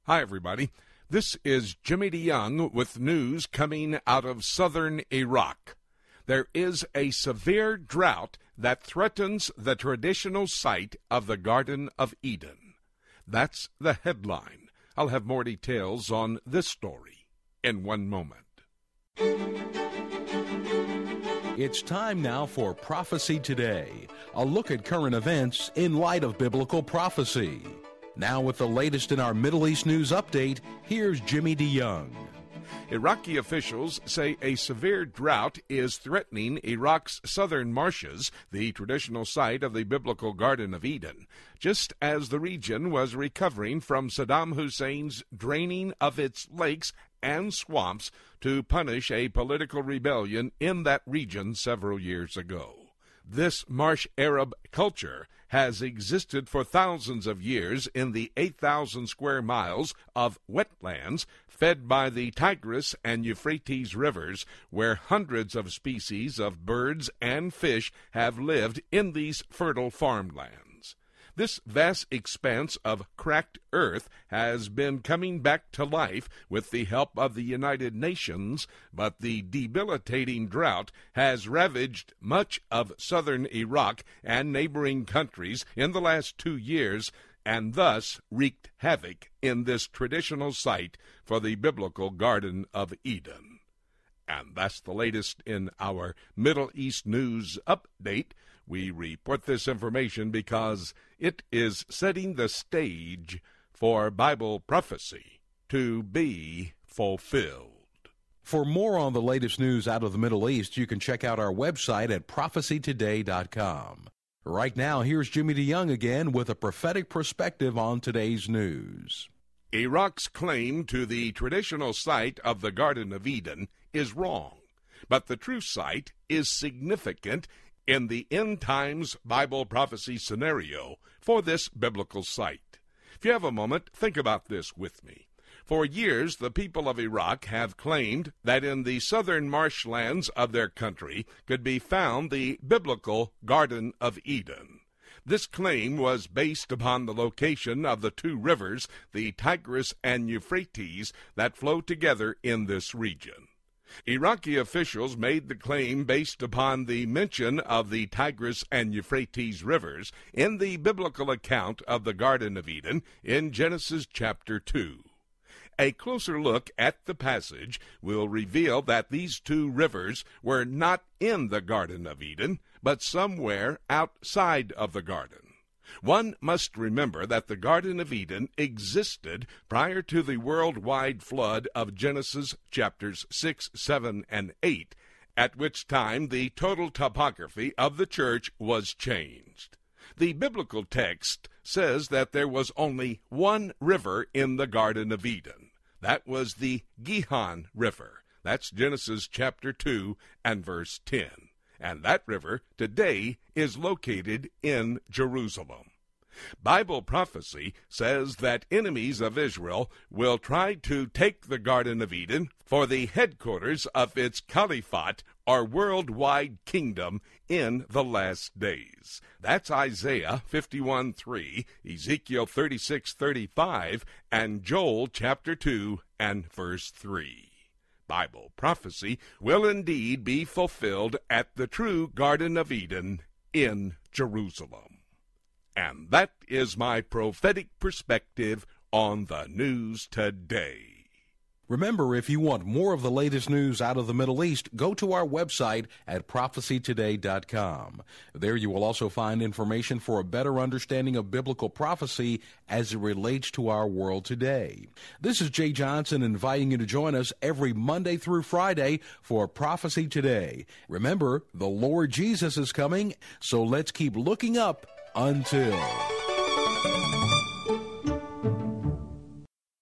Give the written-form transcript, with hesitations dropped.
Hi, everybody. This is Jimmy DeYoung with news coming out of southern Iraq. There is a severe drought that threatens the traditional site of the Garden of Eden. That's the headline. I'll have more details on this story in one moment. It's time now for Prophecy Today, a look at current events in light of biblical prophecy. Now with the latest in our Middle East news update, here's Jimmy DeYoung. Iraqi officials say a severe drought is threatening Iraq's southern marshes, the traditional site of the biblical Garden of Eden, just as the region was recovering from Saddam Hussein's draining of its lakes and swamps to punish a political rebellion in that region several years ago. This marsh Arab culture has existed for thousands of years in the 8,000 square miles of wetlands fed by the Tigris and Euphrates rivers, where hundreds of species of birds and fish have lived in these fertile farmlands. This vast expanse of cracked earth has been coming back to life with the help of the United Nations, but the debilitating drought has ravaged much of southern Iraq and neighboring countries in the last 2 years, and thus wreaked havoc in this traditional site for the biblical Garden of Eden. And that's the latest in our Middle East news update. We report this information because it is setting the stage for Bible prophecy to be fulfilled. For more on the latest news out of the Middle East, you can check out our website at prophecytoday.com. Right now, here's Jimmy DeYoung again with a prophetic perspective on today's news. Iraq's claim to the traditional site of the Garden of Eden is wrong, but the true site is significant in the end times Bible prophecy scenario for this biblical site. If you have a moment, think about this with me. For years, the people of Iraq have claimed that in the southern marshlands of their country could be found the biblical Garden of Eden. This claim was based upon the location of the two rivers, the Tigris and Euphrates, that flow together in this region. Iraqi officials made the claim based upon the mention of the Tigris and Euphrates rivers in the biblical account of the Garden of Eden in Genesis chapter 2. A closer look at the passage will reveal that these two rivers were not in the Garden of Eden, but somewhere outside of the garden. One must remember that the Garden of Eden existed prior to the worldwide flood of Genesis chapters 6, 7, and 8, at which time the total topography of the church was changed. The biblical text says that there was only one river in the Garden of Eden. That was the Gihon River. That's Genesis chapter 2 and verse 10. And that river today is located in Jerusalem. Bible prophecy says that enemies of Israel will try to take the Garden of Eden for the headquarters of its caliphate or worldwide kingdom in the last days. That's Isaiah 51:3, Ezekiel 36:35, and Joel chapter 2 and verse 3. Bible prophecy will indeed be fulfilled at the true Garden of Eden in Jerusalem. And that is my prophetic perspective on the news today. Remember, if you want more of the latest news out of the Middle East, go to our website at prophecytoday.com. There you will also find information for a better understanding of biblical prophecy as it relates to our world today. This is Jay Johnson inviting you to join us every Monday through Friday for Prophecy Today. Remember, the Lord Jesus is coming, so let's keep looking up until...